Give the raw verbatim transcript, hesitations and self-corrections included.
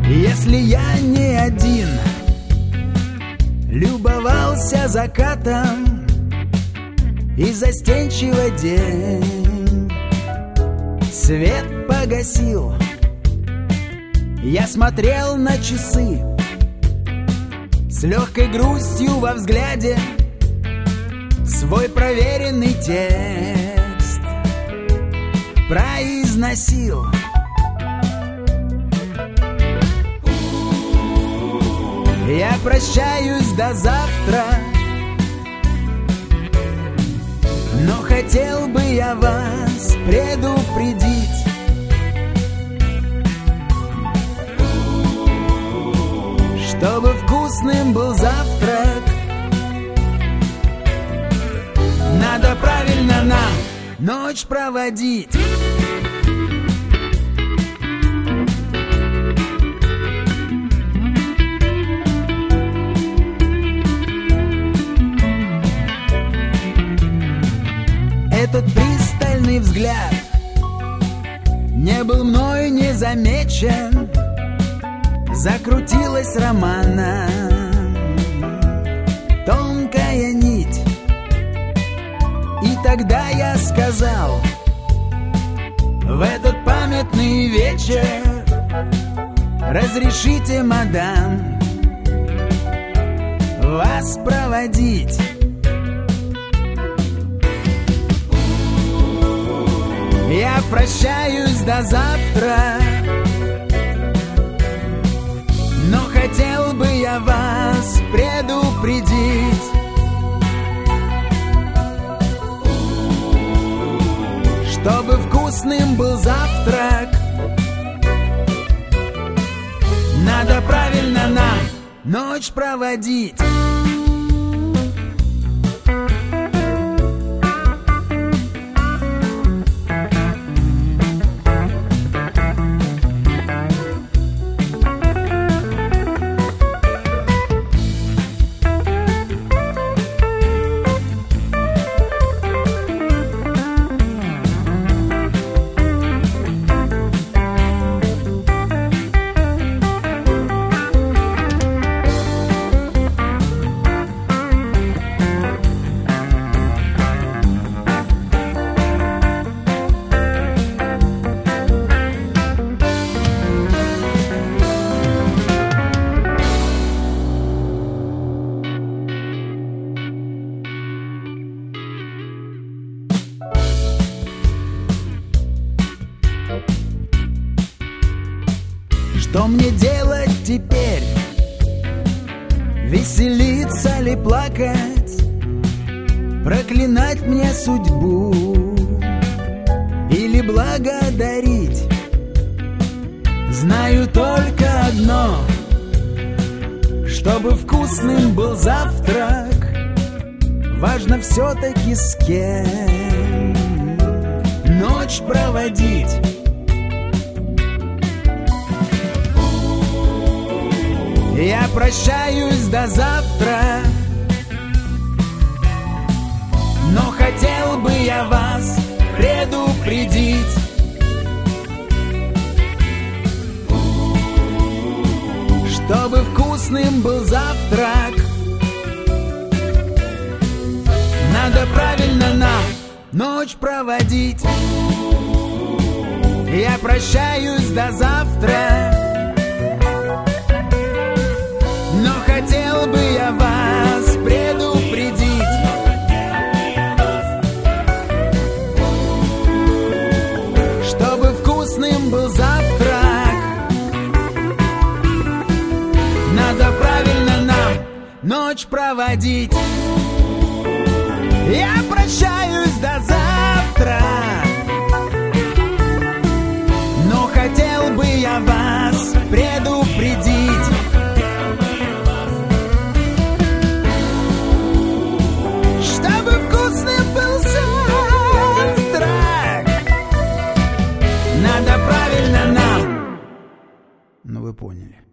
Если я не один любовался закатом и застенчивый день свет погасил, я смотрел на часы с легкой грустью во взгляде, свой проверенный текст произносил. Я прощаюсь до завтра, но хотел бы я вас предупредить. Чтобы вкусным был завтрак, надо правильно нам ночь проводить. Этот пристальный взгляд не был мною не замечен. Закрутилась романа тонкая нить, и тогда я сказал: в этот памятный вечер разрешите, мадам, вас проводить. Я прощаюсь до завтра, но хотел бы я вас предупредить. Чтобы вкусным был завтрак, надо правильно нам ночь проводить. Что мне делать теперь? Веселиться ли, плакать? Проклинать мне судьбу или благодарить? Знаю только одно: чтобы вкусным был завтрак, важно все-таки с кем ночь проводить. Я прощаюсь до завтра, но хотел бы я вас предупредить. Чтобы вкусным был завтрак, надо правильно нам ночь проводить. Я прощаюсь до завтра, но хотел бы я вас предупредить. Чтобы вкусным был завтрак, надо правильно нам ночь проводить. Я прощаюсь до завтра, но хотел бы я вас предупредить. Ну, вы поняли.